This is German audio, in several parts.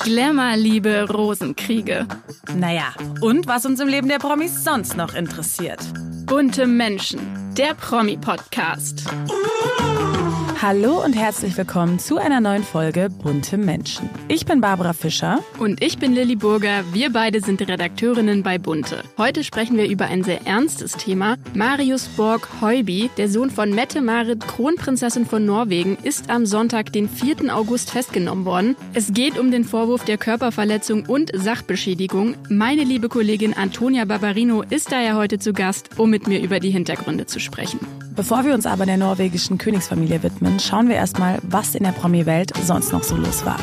Glamour, Liebe, Rosenkriege. Naja, und was uns im Leben der Promis sonst noch interessiert. Bunte Menschen, der Promi-Podcast. Hallo und herzlich willkommen zu einer neuen Folge Bunte Menschen. Ich bin Barbara Fischer. Und ich bin Lilly Burger. Wir beide sind Redakteurinnen bei Bunte. Heute sprechen wir über ein sehr ernstes Thema. Marius Borg-Høiby, der Sohn von Mette-Marit, Kronprinzessin von Norwegen, ist am Sonntag, den 4. August, festgenommen worden. Es geht um den Vorwurf der Körperverletzung und Sachbeschädigung. Meine liebe Kollegin Antonia Barbarino ist daher heute zu Gast, um mit mir über die Hintergründe zu sprechen. Bevor wir uns aber der norwegischen Königsfamilie widmen, schauen wir erstmal, was in der Promi-Welt sonst noch so los war.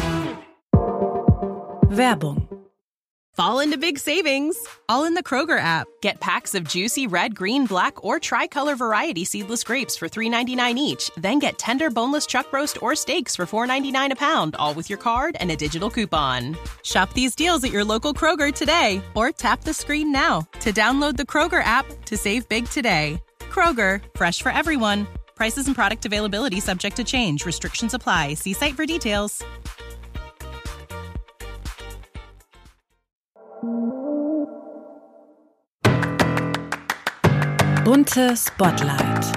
Werbung. Fall into big savings, all in the Kroger app. Get packs of juicy red, green, black, or tricolor variety seedless grapes for $3.99 each. Then get tender boneless chuck roast or steaks for $4.99 a pound, all with your card and a digital coupon. Shop these deals at your local Kroger today, or tap the screen now to download the Kroger app to save big today. Kroger, fresh for everyone. Prices and product availability subject to change. Restrictions apply. See site for details. Bunte Spotlight.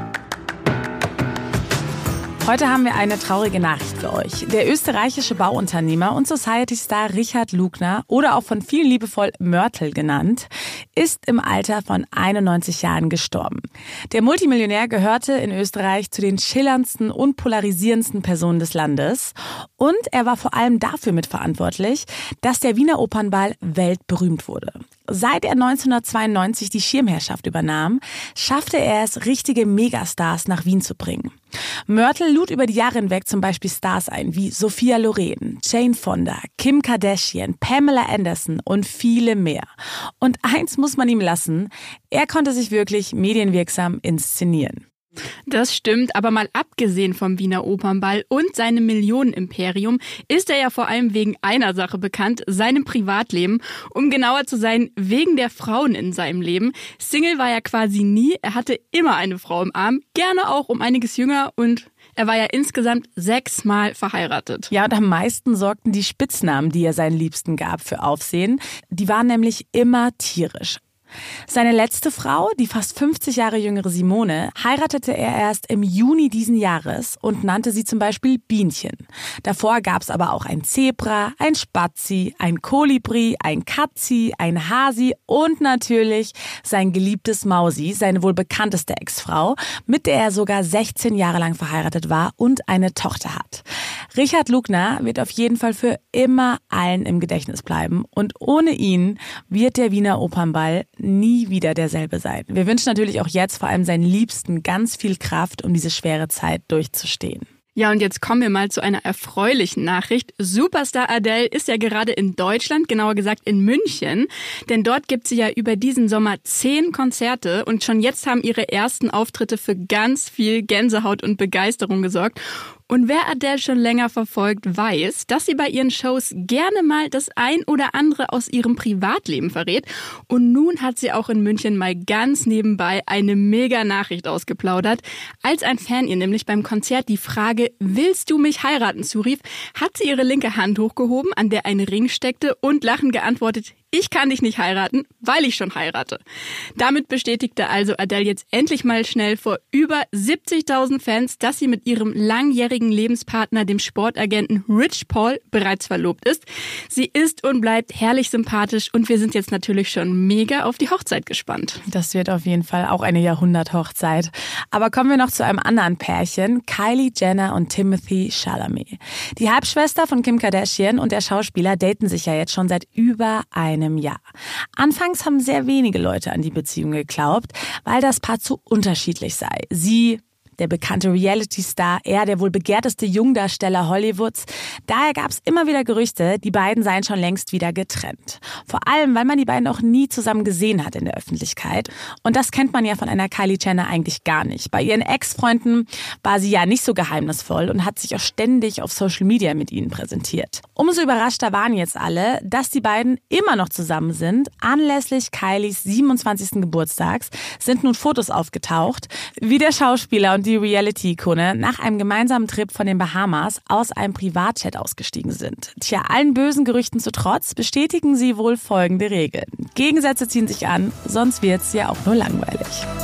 Heute haben wir eine traurige Nachricht für euch. Der österreichische Bauunternehmer und Society-Star Richard Lugner, oder auch von vielen liebevoll Mörtel genannt, ist im Alter von 91 Jahren gestorben. Der Multimillionär gehörte in Österreich zu den schillerndsten und polarisierendsten Personen des Landes. Und er war vor allem dafür mitverantwortlich, dass der Wiener Opernball weltberühmt wurde. Seit er 1992 die Schirmherrschaft übernahm, schaffte er es, richtige Megastars nach Wien zu bringen. Mörtel lud über die Jahre hinweg zum Beispiel Stars ein wie Sophia Loren, Jane Fonda, Kim Kardashian, Pamela Anderson und viele mehr. Und eins muss man ihm lassen, er konnte sich wirklich medienwirksam inszenieren. Das stimmt, aber mal abgesehen vom Wiener Opernball und seinem Millionenimperium ist er ja vor allem wegen einer Sache bekannt, seinem Privatleben. Um genauer zu sein, wegen der Frauen in seinem Leben. Single war er quasi nie, er hatte immer eine Frau im Arm, gerne auch um einiges jünger, und er war ja insgesamt 6-mal verheiratet. Ja, und am meisten sorgten die Spitznamen, die er seinen Liebsten gab, für Aufsehen. Die waren nämlich immer tierisch. Seine letzte Frau, die fast 50 Jahre jüngere Simone, heiratete er erst im Juni diesen Jahres und nannte sie zum Beispiel Bienchen. Davor gab es aber auch ein Zebra, ein Spazi, ein Kolibri, ein Katzi, ein Hasi und natürlich sein geliebtes Mausi, seine wohl bekannteste Ex-Frau, mit der er sogar 16 Jahre lang verheiratet war und eine Tochter hat. Richard Lugner wird auf jeden Fall für immer allen im Gedächtnis bleiben und ohne ihn wird der Wiener Opernball nie wieder derselbe sein. Wir wünschen natürlich auch jetzt vor allem seinen Liebsten ganz viel Kraft, um diese schwere Zeit durchzustehen. Ja, und jetzt kommen wir mal zu einer erfreulichen Nachricht. Superstar Adele ist ja gerade in Deutschland, genauer gesagt in München. Denn dort gibt sie ja über diesen Sommer 10 Konzerte und schon jetzt haben ihre ersten Auftritte für ganz viel Gänsehaut und Begeisterung gesorgt. Und wer Adele schon länger verfolgt, weiß, dass sie bei ihren Shows gerne mal das ein oder andere aus ihrem Privatleben verrät. Und nun hat sie auch in München mal ganz nebenbei eine mega Nachricht ausgeplaudert. Als ein Fan ihr nämlich beim Konzert die Frage, willst du mich heiraten, zurief, hat sie ihre linke Hand hochgehoben, an der ein Ring steckte, und lachend geantwortet, ich kann dich nicht heiraten, weil ich schon heirate. Damit bestätigte also Adele jetzt endlich mal schnell vor über 70.000 Fans, dass sie mit ihrem langjährigen Lebenspartner, dem Sportagenten Rich Paul, bereits verlobt ist. Sie ist und bleibt herrlich sympathisch und wir sind jetzt natürlich schon mega auf die Hochzeit gespannt. Das wird auf jeden Fall auch eine Jahrhunderthochzeit. Aber kommen wir noch zu einem anderen Pärchen, Kylie Jenner und Timothée Chalamet. Die Halbschwester von Kim Kardashian und der Schauspieler daten sich ja jetzt schon seit über einem Jahr. Anfangs haben sehr wenige Leute an die Beziehung geglaubt, weil das Paar zu unterschiedlich sei. Sie, der bekannte Reality-Star, er der wohl begehrteste Jungdarsteller Hollywoods. Daher gab es immer wieder Gerüchte, die beiden seien schon längst wieder getrennt. Vor allem, weil man die beiden auch nie zusammen gesehen hat in der Öffentlichkeit. Und das kennt man ja von einer Kylie Jenner eigentlich gar nicht. Bei ihren Ex-Freunden war sie ja nicht so geheimnisvoll und hat sich auch ständig auf Social Media mit ihnen präsentiert. Umso überraschter waren jetzt alle, dass die beiden immer noch zusammen sind. Anlässlich Kylies 27. Geburtstags sind nun Fotos aufgetaucht, wie der Schauspieler und die Reality-Ikone nach einem gemeinsamen Trip von den Bahamas aus einem Privatjet ausgestiegen sind. Tja, allen bösen Gerüchten zu trotz bestätigen sie wohl folgende Regeln. Gegensätze ziehen sich an, sonst wird's ja auch nur langweilig.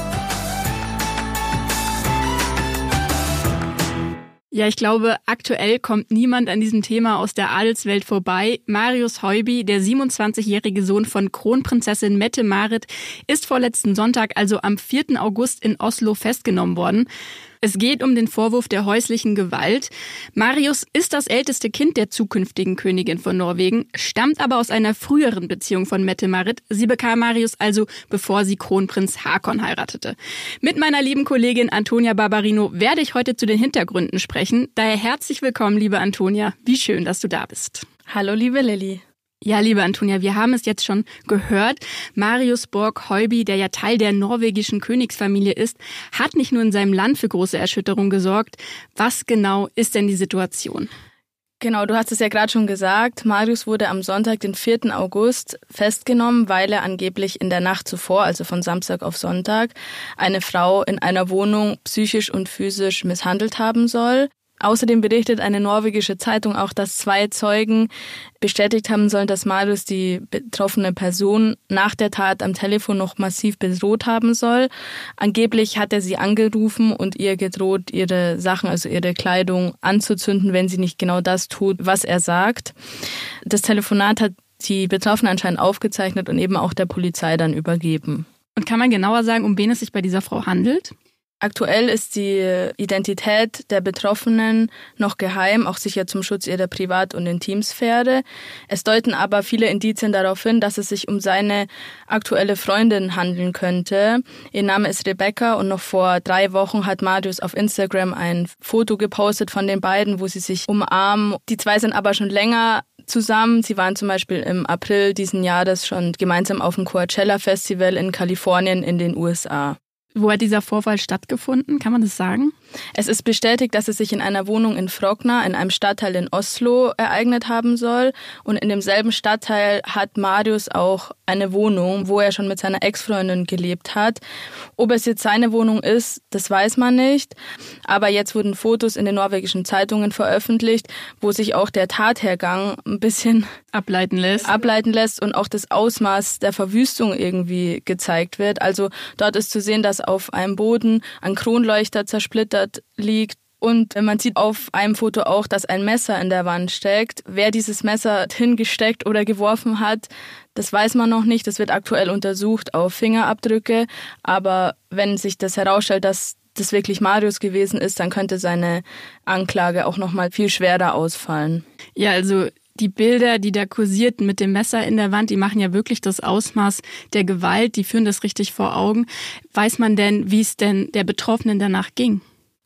Ja, ich glaube, aktuell kommt niemand an diesem Thema aus der Adelswelt vorbei. Marius Heuby, der 27-jährige Sohn von Kronprinzessin Mette-Marit, ist vorletzten Sonntag, also am 4. August in Oslo festgenommen worden. Es geht um den Vorwurf der häuslichen Gewalt. Marius ist das älteste Kind der zukünftigen Königin von Norwegen, stammt aber aus einer früheren Beziehung von Mette-Marit. Sie bekam Marius also, bevor sie Kronprinz Haakon heiratete. Mit meiner lieben Kollegin Antonia Barbarino werde ich heute zu den Hintergründen sprechen. Daher herzlich willkommen, liebe Antonia. Wie schön, dass du da bist. Hallo, liebe Lilly. Ja, liebe Antonia, wir haben es jetzt schon gehört. Marius Borg Heuby, der ja Teil der norwegischen Königsfamilie ist, hat nicht nur in seinem Land für große Erschütterung gesorgt. Was genau ist denn die Situation? Genau, du hast es ja gerade schon gesagt. Marius wurde am Sonntag, den 4. August, festgenommen, weil er angeblich in der Nacht zuvor, also von Samstag auf Sonntag, eine Frau in einer Wohnung psychisch und physisch misshandelt haben soll. Außerdem berichtet eine norwegische Zeitung auch, dass 2 Zeugen bestätigt haben sollen, dass Marius die betroffene Person nach der Tat am Telefon noch massiv bedroht haben soll. Angeblich hat er sie angerufen und ihr gedroht, ihre Sachen, also ihre Kleidung anzuzünden, wenn sie nicht genau das tut, was er sagt. Das Telefonat hat die Betroffene anscheinend aufgezeichnet und eben auch der Polizei dann übergeben. Und kann man genauer sagen, um wen es sich bei dieser Frau handelt? Aktuell ist die Identität der Betroffenen noch geheim, auch sicher zum Schutz ihrer Privat- und Intimsphäre. Es deuten aber viele Indizien darauf hin, dass es sich um seine aktuelle Freundin handeln könnte. Ihr Name ist Rebecca und noch vor 3 Wochen hat Marius auf Instagram ein Foto gepostet von den beiden, wo sie sich umarmen. Die 2 sind aber schon länger zusammen. Sie waren zum Beispiel im April diesen Jahres schon gemeinsam auf dem Coachella-Festival in Kalifornien in den USA. Wo hat dieser Vorfall stattgefunden? Kann man das sagen? Es ist bestätigt, dass es sich in einer Wohnung in Frogner, in einem Stadtteil in Oslo, ereignet haben soll. Und in demselben Stadtteil hat Marius auch eine Wohnung, wo er schon mit seiner Ex-Freundin gelebt hat. Ob es jetzt seine Wohnung ist, das weiß man nicht. Aber jetzt wurden Fotos in den norwegischen Zeitungen veröffentlicht, wo sich auch der Tathergang ein bisschen ableiten lässt und auch das Ausmaß der Verwüstung irgendwie gezeigt wird. Also dort ist zu sehen, dass auf einem Boden ein Kronleuchter zersplittert liegt. Und man sieht auf einem Foto auch, dass ein Messer in der Wand steckt. Wer dieses Messer hingesteckt oder geworfen hat, das weiß man noch nicht. Das wird aktuell untersucht auf Fingerabdrücke. Aber wenn sich das herausstellt, dass das wirklich Marius gewesen ist, dann könnte seine Anklage auch noch mal viel schwerer ausfallen. Ja, also die Bilder, die da kursierten mit dem Messer in der Wand, die machen ja wirklich das Ausmaß der Gewalt. Die führen das richtig vor Augen. Weiß man denn, wie es denn der Betroffenen danach ging?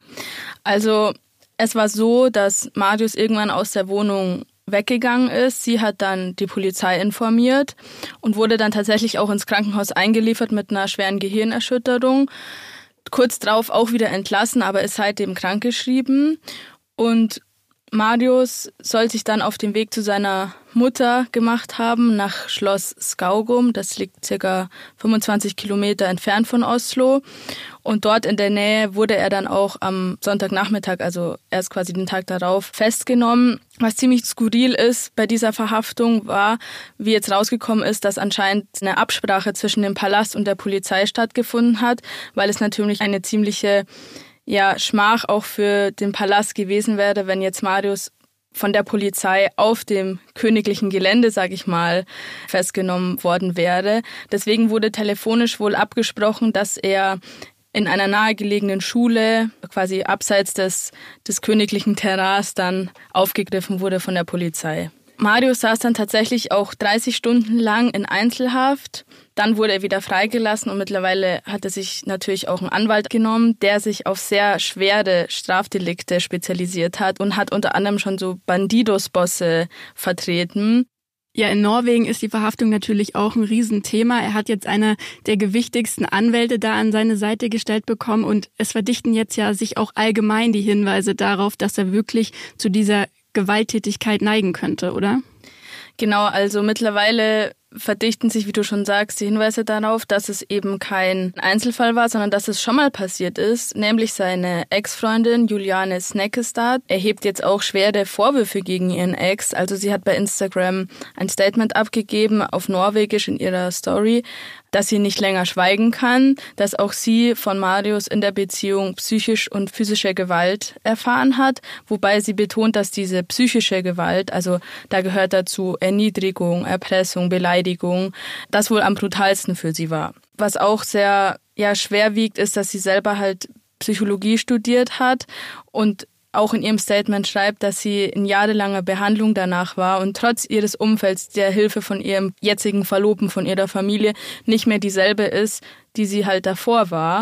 Also es war so, dass Marius irgendwann aus der Wohnung weggegangen ist. Sie hat dann die Polizei informiert und wurde dann tatsächlich auch ins Krankenhaus eingeliefert mit einer schweren Gehirnerschütterung. Kurz darauf auch wieder entlassen, aber ist seitdem krankgeschrieben. Und Marius soll sich dann auf den Weg zu seiner Mutter gemacht haben, nach Schloss Skaugum. Das liegt ca. 25 Kilometer entfernt von Oslo. Und dort in der Nähe wurde er dann auch am Sonntagnachmittag, also erst quasi den Tag darauf, festgenommen. Was ziemlich skurril ist bei dieser Verhaftung war, wie jetzt rausgekommen ist, dass anscheinend eine Absprache zwischen dem Palast und der Polizei stattgefunden hat, weil es natürlich eine ziemliche Schmach auch für den Palast gewesen wäre, wenn jetzt Marius von der Polizei auf dem königlichen Gelände, sag ich mal, festgenommen worden wäre. Deswegen wurde telefonisch wohl abgesprochen, dass er in einer nahegelegenen Schule, quasi abseits des königlichen Terrains, dann aufgegriffen wurde von der Polizei. Marius saß dann tatsächlich auch 30 Stunden lang in Einzelhaft. Dann wurde er wieder freigelassen und mittlerweile hat er sich natürlich auch einen Anwalt genommen, der sich auf sehr schwere Strafdelikte spezialisiert hat und hat unter anderem schon so Bandidos-Bosse vertreten. Ja, in Norwegen ist die Verhaftung natürlich auch ein Riesenthema. Er hat jetzt eine der gewichtigsten Anwälte da an seine Seite gestellt bekommen und es verdichten jetzt ja sich auch allgemein die Hinweise darauf, dass er wirklich zu dieser Gewalttätigkeit neigen könnte, oder? Genau, also mittlerweile verdichten sich, wie du schon sagst, die Hinweise darauf, dass es eben kein Einzelfall war, sondern dass es schon mal passiert ist. Nämlich seine Ex-Freundin Juliane Snekkestad erhebt jetzt auch schwere Vorwürfe gegen ihren Ex. Also sie hat bei Instagram ein Statement abgegeben, auf Norwegisch in ihrer Story, dass sie nicht länger schweigen kann, dass auch sie von Marius in der Beziehung psychisch und physische Gewalt erfahren hat, wobei sie betont, dass diese psychische Gewalt, also da gehört dazu Erniedrigung, Erpressung, Beleidigung, das wohl am brutalsten für sie war. Was auch sehr schwer wiegt, ist, dass sie selber halt Psychologie studiert hat und auch in ihrem Statement schreibt, dass sie in jahrelanger Behandlung danach war und trotz ihres Umfelds, der Hilfe von ihrem jetzigen Verlobten, von ihrer Familie, nicht mehr dieselbe ist, die sie halt davor war.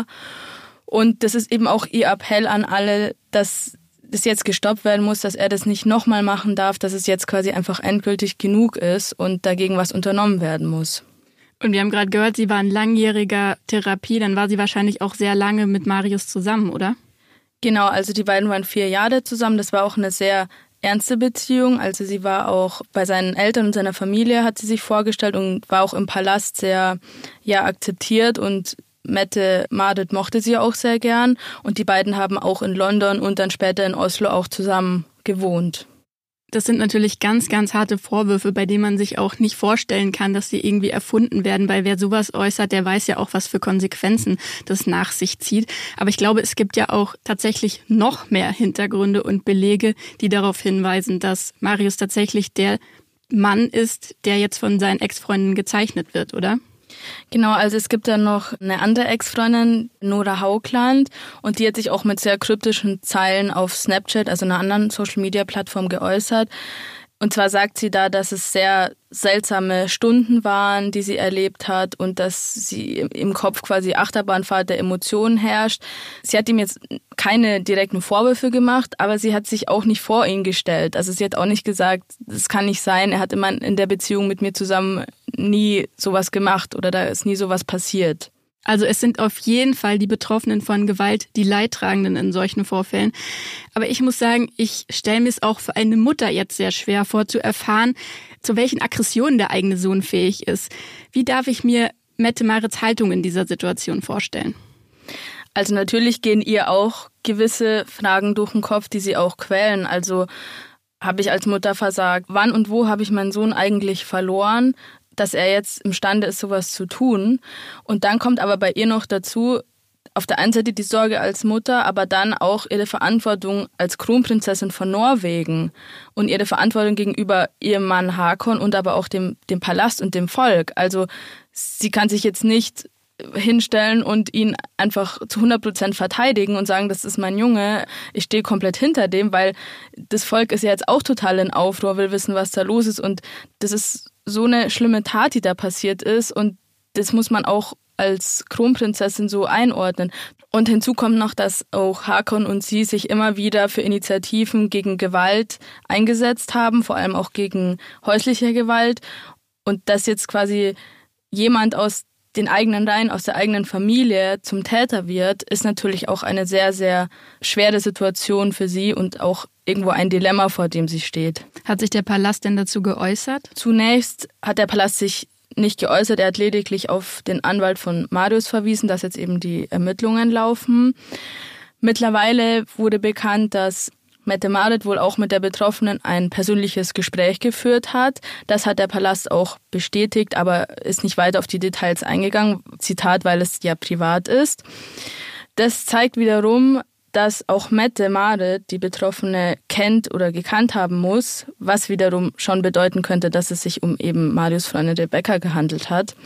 Und das ist eben auch ihr Appell an alle, dass das jetzt gestoppt werden muss, dass er das nicht nochmal machen darf, dass es jetzt quasi einfach endgültig genug ist und dagegen was unternommen werden muss. Und wir haben gerade gehört, sie war in langjähriger Therapie, dann war sie wahrscheinlich auch sehr lange mit Marius zusammen, oder? Genau, also die beiden waren 4 Jahre zusammen. Das war auch eine sehr ernste Beziehung. Also sie war auch bei seinen Eltern und seiner Familie, hat sie sich vorgestellt und war auch im Palast sehr akzeptiert. Und Mette-Marit mochte sie auch sehr gern. Und die beiden haben auch in London und dann später in Oslo auch zusammen gewohnt. Das sind natürlich ganz, ganz harte Vorwürfe, bei denen man sich auch nicht vorstellen kann, dass sie irgendwie erfunden werden, weil wer sowas äußert, der weiß ja auch, was für Konsequenzen das nach sich zieht. Aber ich glaube, es gibt ja auch tatsächlich noch mehr Hintergründe und Belege, die darauf hinweisen, dass Marius tatsächlich der Mann ist, der jetzt von seinen Ex-Freunden gezeichnet wird, oder? Genau, also es gibt dann noch eine andere Ex-Freundin, Nora Haugland, und die hat sich auch mit sehr kryptischen Zeilen auf Snapchat, also einer anderen Social-Media-Plattform, geäußert. Und zwar sagt sie da, dass es sehr seltsame Stunden waren, die sie erlebt hat und dass sie im Kopf quasi Achterbahnfahrt der Emotionen herrscht. Sie hat ihm jetzt keine direkten Vorwürfe gemacht, aber sie hat sich auch nicht vor ihn gestellt. Also sie hat auch nicht gesagt, das kann nicht sein, er hat immer in der Beziehung mit mir zusammen nie sowas gemacht oder da ist nie sowas passiert. Also es sind auf jeden Fall die Betroffenen von Gewalt die Leidtragenden in solchen Vorfällen. Aber ich muss sagen, ich stelle mir es auch für eine Mutter jetzt sehr schwer vor, zu erfahren, zu welchen Aggressionen der eigene Sohn fähig ist. Wie darf ich mir Mette-Marits Haltung in dieser Situation vorstellen? Also natürlich gehen ihr auch gewisse Fragen durch den Kopf, die sie auch quälen. Also habe ich als Mutter versagt? Wann und wo habe ich meinen Sohn eigentlich verloren, dass er jetzt imstande ist, sowas zu tun? Und dann kommt aber bei ihr noch dazu, auf der einen Seite die Sorge als Mutter, aber dann auch ihre Verantwortung als Kronprinzessin von Norwegen und ihre Verantwortung gegenüber ihrem Mann Hakon und aber auch dem Palast und dem Volk. Also sie kann sich jetzt nicht hinstellen und ihn einfach zu 100% verteidigen und sagen, das ist mein Junge, ich stehe komplett hinter dem, weil das Volk ist ja jetzt auch total in Aufruhr, will wissen, was da los ist und das ist so eine schlimme Tat, die da passiert ist und das muss man auch als Kronprinzessin so einordnen. Und hinzu kommt noch, dass auch Hakon und sie sich immer wieder für Initiativen gegen Gewalt eingesetzt haben, vor allem auch gegen häusliche Gewalt und dass jetzt quasi jemand aus den eigenen Reihen, aus der eigenen Familie zum Täter wird, ist natürlich auch eine sehr, sehr schwere Situation für sie und auch irgendwo ein Dilemma, vor dem sie steht. Hat sich der Palast denn dazu geäußert? Zunächst hat der Palast sich nicht geäußert, er hat lediglich auf den Anwalt von Marius verwiesen, dass jetzt eben die Ermittlungen laufen. Mittlerweile wurde bekannt, dass Mette-Marit wohl auch mit der Betroffenen ein persönliches Gespräch geführt hat. Das hat der Palast auch bestätigt, aber ist nicht weiter auf die Details eingegangen. Zitat, weil es ja privat ist. Das zeigt wiederum, dass auch Mette-Marit die Betroffene kennt oder gekannt haben muss, was wiederum schon bedeuten könnte, dass es sich um eben Marius' Freundin Rebecca gehandelt hat.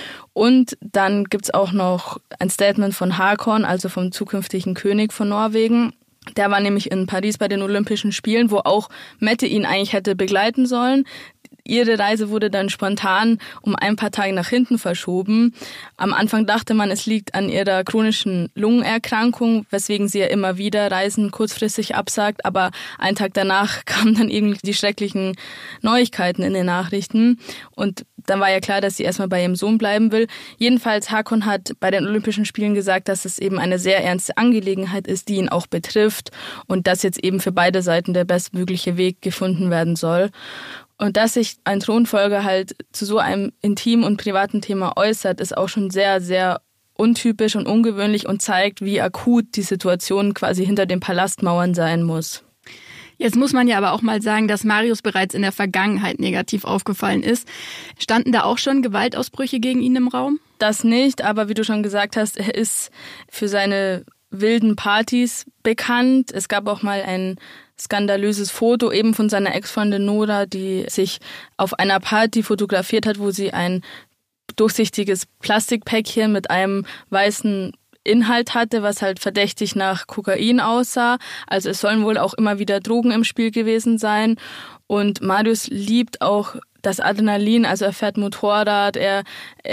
Und dann gibt's auch noch ein Statement von Hakon, also vom zukünftigen König von Norwegen. Der war nämlich in Paris bei den Olympischen Spielen, wo auch Mette ihn eigentlich hätte begleiten sollen. Ihre Reise wurde dann spontan um ein paar Tage nach hinten verschoben. Am Anfang dachte man, es liegt an ihrer chronischen Lungenerkrankung, weswegen sie ja immer wieder Reisen kurzfristig absagt. Aber einen Tag danach kamen dann irgendwie die schrecklichen Neuigkeiten in den Nachrichten. Und dann war ja klar, dass sie erstmal bei ihrem Sohn bleiben will. Jedenfalls, Hakon hat bei den Olympischen Spielen gesagt, dass es eben eine sehr ernste Angelegenheit ist, die ihn auch betrifft. Und dass jetzt eben für beide Seiten der bestmögliche Weg gefunden werden soll. Und dass sich ein Thronfolger halt zu so einem intimen und privaten Thema äußert, ist auch schon sehr, sehr untypisch und ungewöhnlich und zeigt, wie akut die Situation quasi hinter den Palastmauern sein muss. Jetzt muss man ja aber auch mal sagen, dass Marius bereits in der Vergangenheit negativ aufgefallen ist. Standen da auch schon Gewaltausbrüche gegen ihn im Raum? Das nicht, aber wie du schon gesagt hast, er ist für seine wilden Partys bekannt. Es gab auch mal ein skandalöses Foto eben von seiner Ex-Freundin Nora, die sich auf einer Party fotografiert hat, wo sie ein durchsichtiges Plastikpäckchen mit einem weißen Inhalt hatte, was halt verdächtig nach Kokain aussah. Also es sollen wohl auch immer wieder Drogen im Spiel gewesen sein. Und Marius liebt auch das Adrenalin, also er fährt Motorrad, er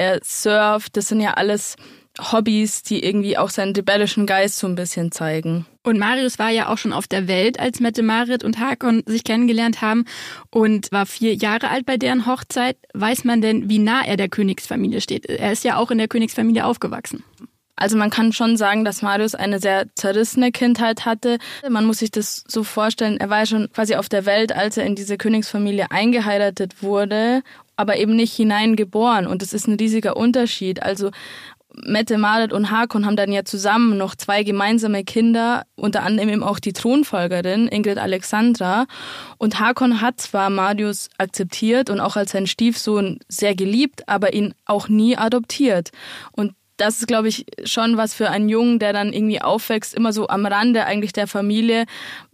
surft. Das sind ja alles Hobbys, die irgendwie auch seinen rebellischen Geist so ein bisschen zeigen. Und Marius war ja auch schon auf der Welt, als Mette-Marit und Haakon sich kennengelernt haben und war 4 Jahre alt bei deren Hochzeit. Weiß man denn, wie nah er der Königsfamilie steht? Er ist ja auch in der Königsfamilie aufgewachsen. Also man kann schon sagen, dass Marius eine sehr zerrissene Kindheit hatte. Man muss sich das so vorstellen, er war ja schon quasi auf der Welt, als er in diese Königsfamilie eingeheiratet wurde, aber eben nicht hineingeboren. Und das ist ein riesiger Unterschied. Also Mette-Marit und Haakon haben dann ja zusammen noch 2 gemeinsame Kinder, unter anderem eben auch die Thronfolgerin Ingrid Alexandra. Und Haakon hat zwar Marius akzeptiert und auch als seinen Stiefsohn sehr geliebt, aber ihn auch nie adoptiert. Und das ist, glaube ich, schon was für einen Jungen, der dann irgendwie aufwächst, immer so am Rande eigentlich der Familie,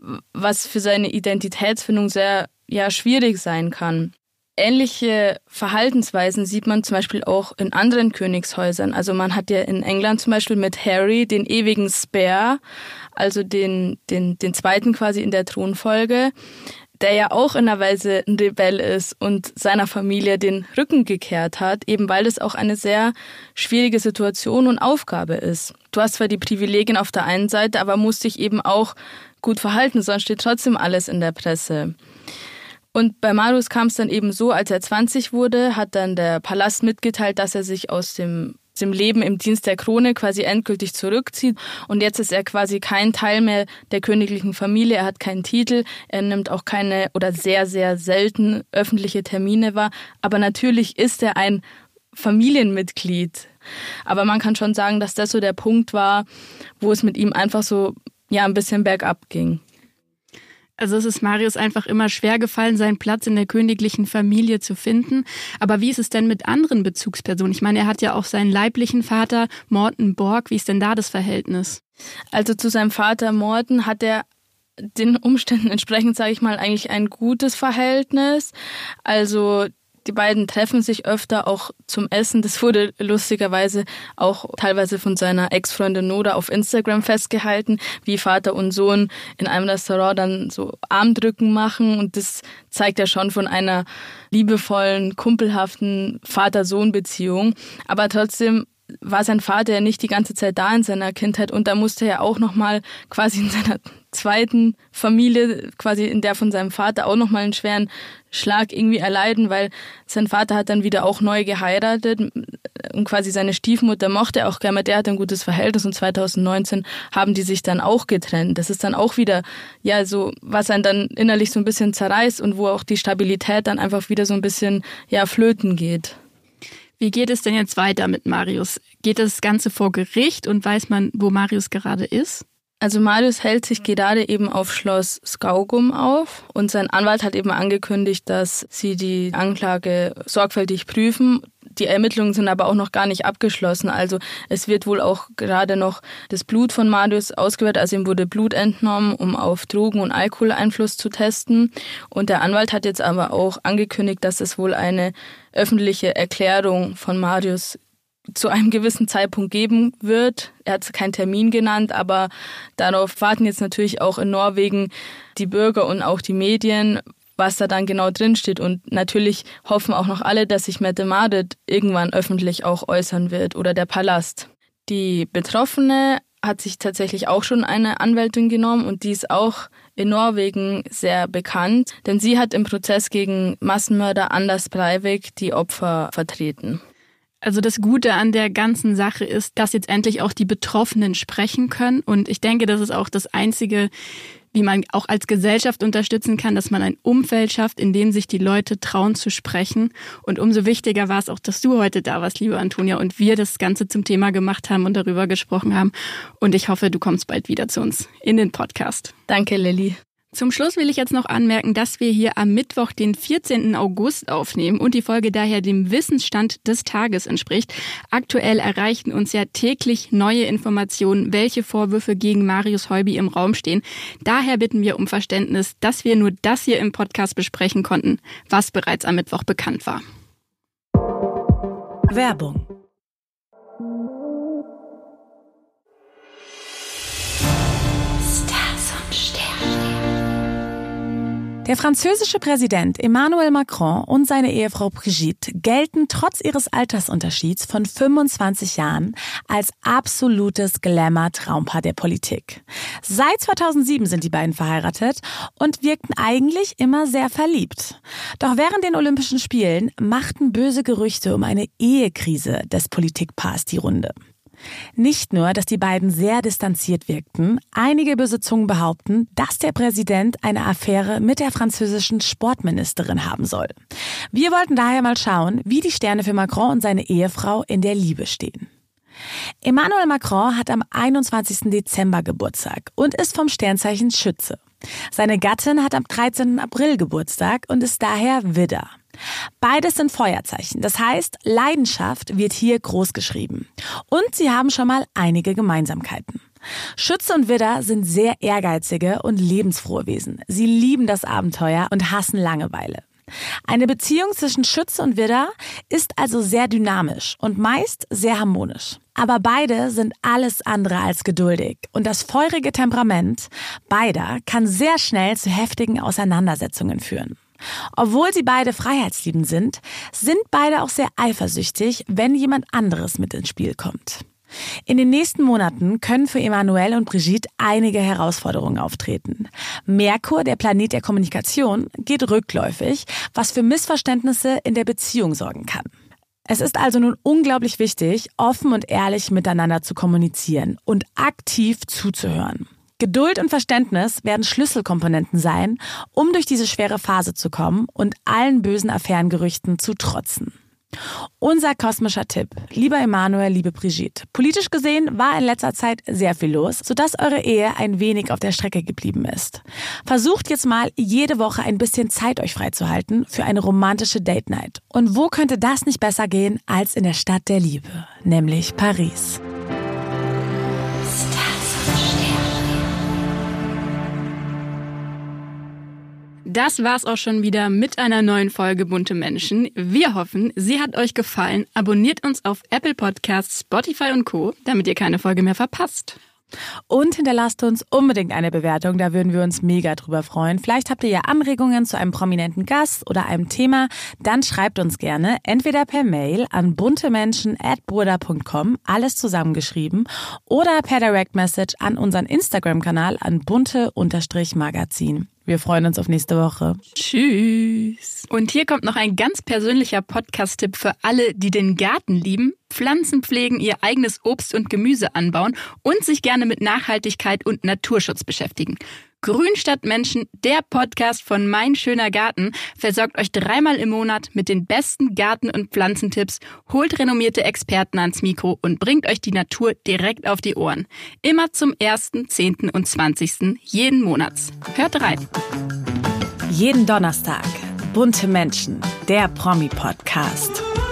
was für seine Identitätsfindung sehr schwierig sein kann. Ähnliche Verhaltensweisen sieht man zum Beispiel auch in anderen Königshäusern. Also man hat ja in England zum Beispiel mit Harry den ewigen Spare, also den zweiten quasi in der Thronfolge, der ja auch in einer Weise ein Rebell ist und seiner Familie den Rücken gekehrt hat, eben weil es auch eine sehr schwierige Situation und Aufgabe ist. Du hast zwar die Privilegien auf der einen Seite, aber musst dich eben auch gut verhalten, sonst steht trotzdem alles in der Presse. Und bei Marius kam es dann eben so, als er 20 wurde, hat dann der Palast mitgeteilt, dass er sich aus dem Leben im Dienst der Krone quasi endgültig zurückzieht. Und jetzt ist er quasi kein Teil mehr der königlichen Familie. Er hat keinen Titel. Er nimmt auch keine oder sehr, sehr selten öffentliche Termine wahr. Aber natürlich ist er ein Familienmitglied. Aber man kann schon sagen, dass das so der Punkt war, wo es mit ihm einfach so ein bisschen bergab ging. Also es ist Marius einfach immer schwer gefallen, seinen Platz in der königlichen Familie zu finden. Aber wie ist es denn mit anderen Bezugspersonen? Ich meine, er hat ja auch seinen leiblichen Vater, Morten Borg. Wie ist denn da das Verhältnis? Also zu seinem Vater Morten hat er den Umständen entsprechend, sage ich mal, eigentlich ein gutes Verhältnis. Also die beiden treffen sich öfter auch zum Essen. Das wurde lustigerweise auch teilweise von seiner Ex-Freundin Nora auf Instagram festgehalten, wie Vater und Sohn in einem Restaurant dann so Armdrücken machen. Und das zeigt ja schon von einer liebevollen, kumpelhaften Vater-Sohn-Beziehung. Aber trotzdem war sein Vater ja nicht die ganze Zeit da in seiner Kindheit und da musste er auch nochmal quasi in seiner zweiten Familie, quasi in der von seinem Vater, auch nochmal einen schweren Schlag irgendwie erleiden, weil sein Vater hat dann wieder auch neu geheiratet und quasi seine Stiefmutter mochte er auch gerne, mit der hat ein gutes Verhältnis und 2019 haben die sich dann auch getrennt. Das ist dann auch wieder, so, was einen dann innerlich so ein bisschen zerreißt und wo auch die Stabilität dann einfach wieder so ein bisschen, flöten geht. Wie geht es denn jetzt weiter mit Marius? Geht das Ganze vor Gericht und weiß man, wo Marius gerade ist? Also Marius hält sich gerade eben auf Schloss Skaugum auf und sein Anwalt hat eben angekündigt, dass sie die Anklage sorgfältig prüfen. Die Ermittlungen sind aber auch noch gar nicht abgeschlossen. Also es wird wohl auch gerade noch das Blut von Marius ausgewertet. Also ihm wurde Blut entnommen, um auf Drogen- und Alkoholeinfluss zu testen. Und der Anwalt hat jetzt aber auch angekündigt, dass es wohl eine öffentliche Erklärung von Marius zu einem gewissen Zeitpunkt geben wird. Er hat keinen Termin genannt, aber darauf warten jetzt natürlich auch in Norwegen die Bürger und auch die Medien, was da dann genau drinsteht. Und natürlich hoffen auch noch alle, dass sich Mette-Marit irgendwann öffentlich auch äußern wird oder der Palast. Die Betroffene hat sich tatsächlich auch schon eine Anwältin genommen und die ist auch in Norwegen sehr bekannt, denn sie hat im Prozess gegen Massenmörder Anders Breivik die Opfer vertreten. Also das Gute an der ganzen Sache ist, dass jetzt endlich auch die Betroffenen sprechen können. Und ich denke, das ist auch das Einzige wie man auch als Gesellschaft unterstützen kann, dass man ein Umfeld schafft, in dem sich die Leute trauen zu sprechen. Und umso wichtiger war es auch, dass du heute da warst, liebe Antonia, und wir das Ganze zum Thema gemacht haben und darüber gesprochen haben. Und ich hoffe, du kommst bald wieder zu uns in den Podcast. Danke, Lilly. Zum Schluss will ich jetzt noch anmerken, dass wir hier am Mittwoch, den 14. August aufnehmen und die Folge daher dem Wissensstand des Tages entspricht. Aktuell erreichen uns ja täglich neue Informationen, welche Vorwürfe gegen Marius Heubi im Raum stehen. Daher bitten wir um Verständnis, dass wir nur das hier im Podcast besprechen konnten, was bereits am Mittwoch bekannt war. Werbung. Der französische Präsident Emmanuel Macron und seine Ehefrau Brigitte gelten trotz ihres Altersunterschieds von 25 Jahren als absolutes Glamour-Traumpaar der Politik. Seit 2007 sind die beiden verheiratet und wirkten eigentlich immer sehr verliebt. Doch während den Olympischen Spielen machten böse Gerüchte um eine Ehekrise des Politikpaars die Runde. Nicht nur, dass die beiden sehr distanziert wirkten, einige böse Zungen behaupten, dass der Präsident eine Affäre mit der französischen Sportministerin haben soll. Wir wollten daher mal schauen, wie die Sterne für Macron und seine Ehefrau in der Liebe stehen. Emmanuel Macron hat am 21. Dezember Geburtstag und ist vom Sternzeichen Schütze. Seine Gattin hat am 13. April Geburtstag und ist daher Widder. Beides sind Feuerzeichen, das heißt, Leidenschaft wird hier groß geschrieben. Und sie haben schon mal einige Gemeinsamkeiten. Schütze und Widder sind sehr ehrgeizige und lebensfrohe Wesen. Sie lieben das Abenteuer und hassen Langeweile. Eine Beziehung zwischen Schütze und Widder ist also sehr dynamisch und meist sehr harmonisch. Aber beide sind alles andere als geduldig und das feurige Temperament beider kann sehr schnell zu heftigen Auseinandersetzungen führen. Obwohl sie beide freiheitsliebend sind beide auch sehr eifersüchtig, wenn jemand anderes mit ins Spiel kommt. In den nächsten Monaten können für Emmanuel und Brigitte einige Herausforderungen auftreten. Merkur, der Planet der Kommunikation, geht rückläufig, was für Missverständnisse in der Beziehung sorgen kann. Es ist also nun unglaublich wichtig, offen und ehrlich miteinander zu kommunizieren und aktiv zuzuhören. Geduld und Verständnis werden Schlüsselkomponenten sein, um durch diese schwere Phase zu kommen und allen bösen Affärengerüchten zu trotzen. Unser kosmischer Tipp, lieber Emmanuel, liebe Brigitte. Politisch gesehen war in letzter Zeit sehr viel los, sodass eure Ehe ein wenig auf der Strecke geblieben ist. Versucht jetzt mal, jede Woche ein bisschen Zeit euch freizuhalten für eine romantische Date Night. Und wo könnte das nicht besser gehen als in der Stadt der Liebe, nämlich Paris. Das war's auch schon wieder mit einer neuen Folge Bunte Menschen. Wir hoffen, sie hat euch gefallen. Abonniert uns auf Apple Podcasts, Spotify und Co., damit ihr keine Folge mehr verpasst. Und hinterlasst uns unbedingt eine Bewertung, da würden wir uns mega drüber freuen. Vielleicht habt ihr ja Anregungen zu einem prominenten Gast oder einem Thema, dann schreibt uns gerne entweder per Mail an buntemenschen@burda.com, alles zusammengeschrieben, oder per Direct Message an unseren Instagram-Kanal an bunte_magazin. Wir freuen uns auf nächste Woche. Tschüss. Und hier kommt noch ein ganz persönlicher Podcast-Tipp für alle, die den Garten lieben, Pflanzen pflegen, ihr eigenes Obst und Gemüse anbauen und sich gerne mit Nachhaltigkeit und Naturschutz beschäftigen. Grün statt Menschen, der Podcast von Mein schöner Garten, versorgt euch 3-mal im Monat mit den besten Garten- und Pflanzentipps, holt renommierte Experten ans Mikro und bringt euch die Natur direkt auf die Ohren. Immer zum 1., 10. und 20. jeden Monats. Hört rein. Jeden Donnerstag. Bunte Menschen, der Promi-Podcast.